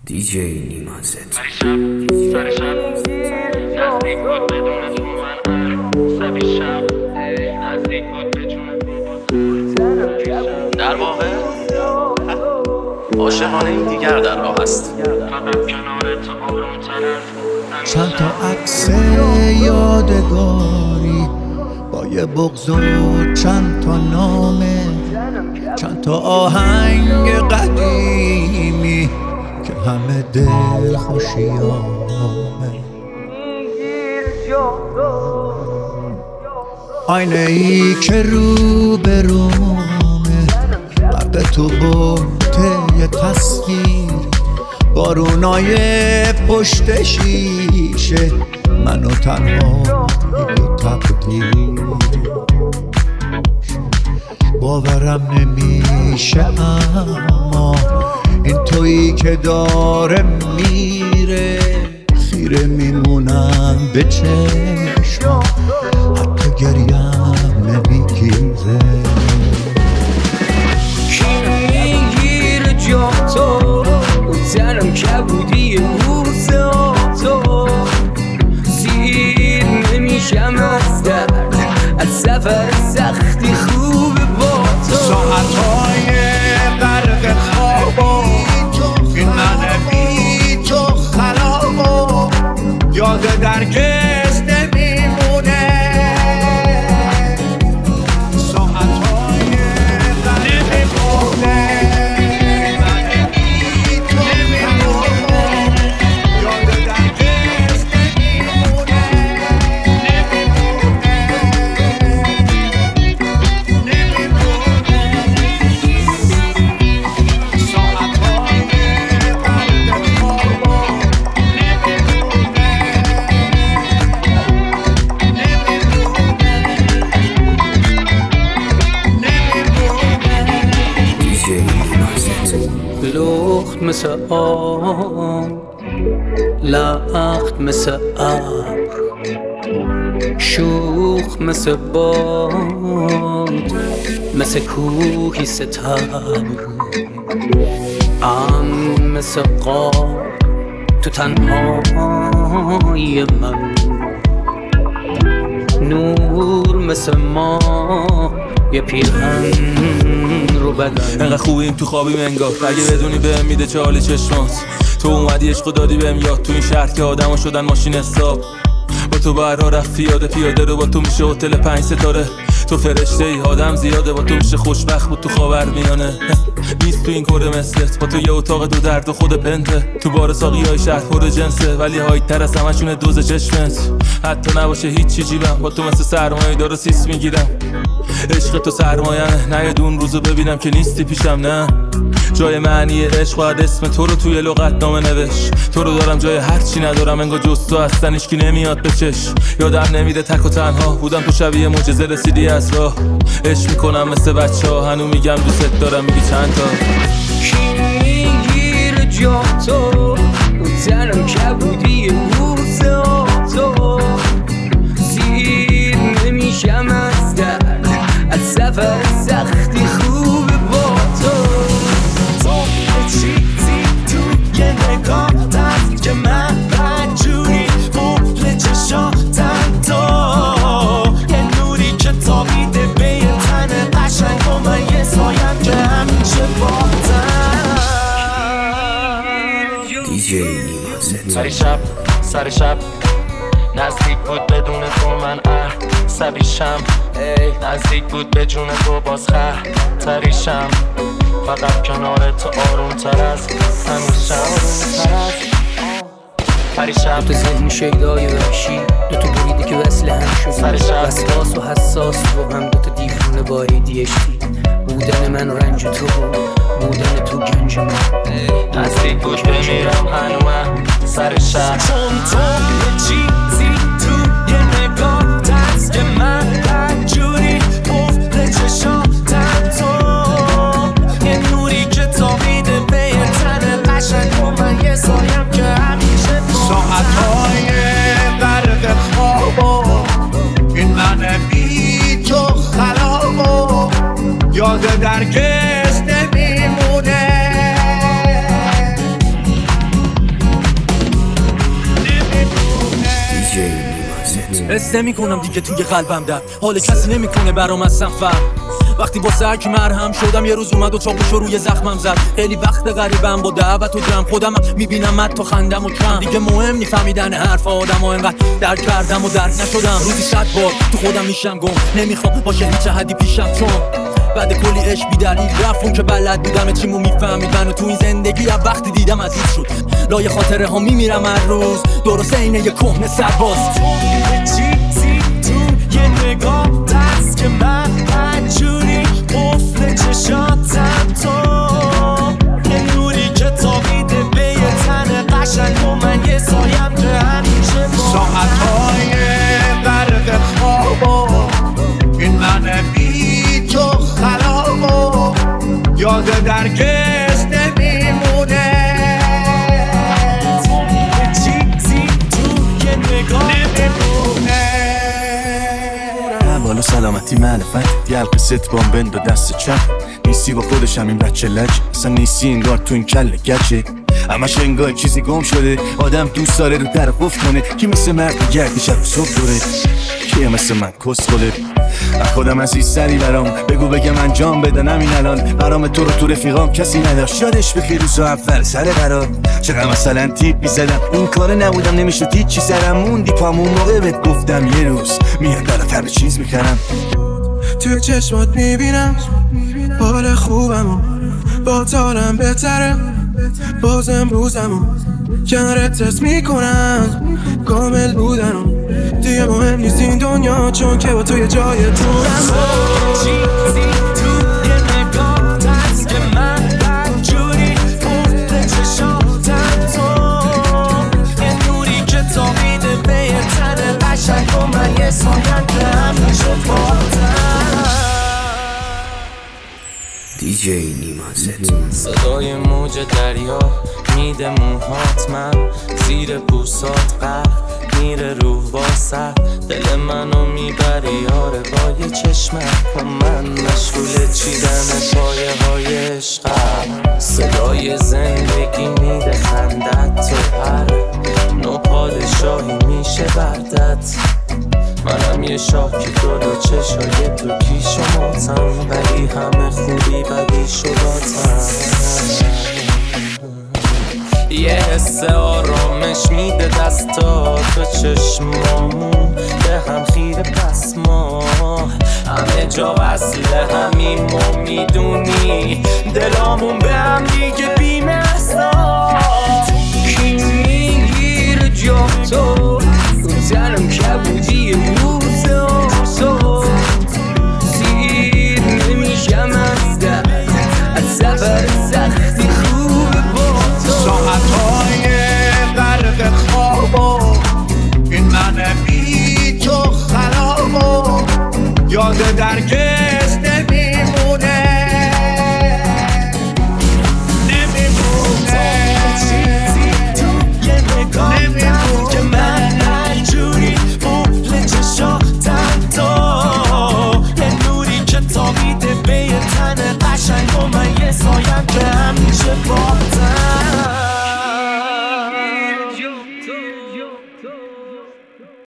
دیجی نیمازت سر شب نزدیک بود بدون تو من سبی شب نزدیک بود به جون در واقع عاشقانه این دیگر در راه است فقط کنار تو آروم‌تر چند تا عکس یادگاری با یه بغض و چند تا نامه، چند تا آهنگ قدیمی که همه دل خوشیامه. آینه ای که رو به رومه، غرق تو بوته یه تصویر، بارونای پشت شیشه، منو تنها و تقدیر. باورم نمیشه اما این تویی که داره میره، خیره میمونم به چشم، حتی گریم نمیگیره. کی میگیره جا تو تنم کبودی بوسه تو، زیر نمیشم از درد، از سفر سختی خوب با تو. ساعتهای غرق خوابو این من بی تو خرابو، یاد درگز نمیمونه. ساعتهای غرق نمیمونه، من بی تو نمیمونه، یاد درگز نمیمونه. لخت مثل آب، لخت مثل ابر، شوخ مثل باد، مثل کوهی ستبر، مثل قاب تو تنهای من، نور مثل ما یه پیرهن رو بدن. انقدر خوبیم تو خوابیم انگار، اگه بدونی بهم میده چه حالی چشمات. تو اومدی عشقو دادی بهم یاد، تو این شهر که آدما شدن ماشین حساب. با تو بر راه رفت پیاده رو، با تو میشه هتل 5 ستاره. تو فرشته ای آدم زیاده، با تو میشه خوشبخت بود تو خاورمیانه. نیست تو این کره مثلت، با تو یه اتاق دو درد و خود پنته. تو بار ساقیای شهر پر جنسه، ولی هایتر از همشونه دوز چشمت. حتی نباشه هیچ جیبم، با تو مثل سرمایه داره سیس میگیرم. عشق تو سرمایه نه یه دون روزو ببینم که نیستی پیشم. نه جای معنی عشق باید اسم تو رو توی لغت نامه نوشت. تو رو دارم جای هرچی ندارم، انگار جز تو هستن هیچکی نمیاد به چشم. یادم نمیده تک و تنها بودم، تو شبیه معجزه رسیدی از راه. عشق میکنم مثل بچه ها، هنو میگم دوست دارم، میگی چند تا. کی میگیره جا تو تنم کبودی بوسه تو، زیر نمیشم از درد، از سفر سختی خوب با تو. تو چیزی تو یه نگاهت هست که من بدجوری قفل چشاتم. تو یه نوری که تابیده به یه تن قشنگ و من یه سایم که همیشه باتم. دیجی نیمازت سر شب نزدیک بود بدون تو من سبیشم، نزدیک بود به جون تو باز تریشم، فقط کنار تو آروم تر از همیشم. تو ذهن شیدای وحشی، دوتا بریده که وصل هم شدی، وسواس و حساس و هم دوتا دیوونه با ADHD. بودن من رنج تو، بودن تو گنج من. نزدیک بود بمیرم هنومه سر شب، چون تو یه چیزی تو یه نگاهت هست که من بدجوری قفل چشاتم. تو یه نوری که تابیده به یه تن قشنگ و من یه سایم که همیشه ساعتهای غرق خوابو این من بی تو خرابو، یاد درگز نمیمونه. حس نمی‌کنم دیگه توی قلبم درد، حال کسی نمی‌کنه برام اصلا فرق. وقتی با سرک مرهم شدم یه روز اومد و چاقوشو روی زخمم زد. خیلی وقت غریبم با دعوت و جمع، خودم میبینم حتی خندم و کم دیگه مهم نی فهمیدن حرف آدم ها. انقدر درک کردم و درک نشدم، روزی 100 بار تو خودم میشم گم. نمیخوام باشه هیچ حدی پیشم، چون بعد کلی عشق بی دلیل رفتم که بلد بودم چیمو میفهمید منو تو این زندگی. از وقتی دیدم عزیز شد لای خاطره ها میمیرم هر روز، درست اینه یه کهنه سرباز. چیزی تو یه نگاه دست که من جوری قفل چشاتم تو، یه نوری که تابیده به یه تن قشنگ و من یه سایم که همیشه ساعتهای غرق خواب این من بی تو خراب یاد درگز نمیمونه. چیزی تو یه نگاه نمیمونه. بالا سلامتی معرفت یلق ست بام بند و دست چپ نیستی با خودشم این بچه لج، اصلا نیستی انگار تو این کل گچه. همش انگار چیزی گم شده، آدم دوست داره رو در قفل کنه. کی مثل مرد گردی شب صبح دوره، کیه مثل من کس خله. خودم عزیز سری برام بگو بگم انجام بدن همین الان. برام تو رو تو رفیقام کسی نداشت، یادش بخیر روزا اول سر قرار چقدر مثلا تیپ میزدم. این کاره نبودم نمیشد هیچی سرم موندی پام. اون موقع بهت گفتم یه روز میاد برات همه چیز میکنم. تو چشمات میبینم حال خوبمو، با تالم بهتره بازم روزمو کنارت تست میکنم کامل بودنم. دیگه مهم نیست این دنیا چون که با تو یه جای دورم. چیزی تو یه نگاه دست که من بدجوری قفل چشاتم تو، یه نوری که تابیده به یه تن قشنگ و من یه سایم که همیشه باتم. دیجی نیمازت صدای موج دریا میده موهات، من زیر بوسات غرق میره روح واسه. دل منو میبری یاره با یه چشمت، با من مشغول چیدن پایه های عشقم. صدای زندگی میده خندت، تو هر نو پادشاهی میشه بردت. منم یه شاه که دو چشای تو کیش و ماتم، ولی همه خوبی بدی شداتم. یه حس آرامش میده دستا تو چشمامون به هم خیره، پس ما همه جا وصل همیم و میدونی دلامون به هم دیگه بی‌محصات. کی میگیره جا تو تنم کبودی روز آسان، سیر نمیشم از در از سفر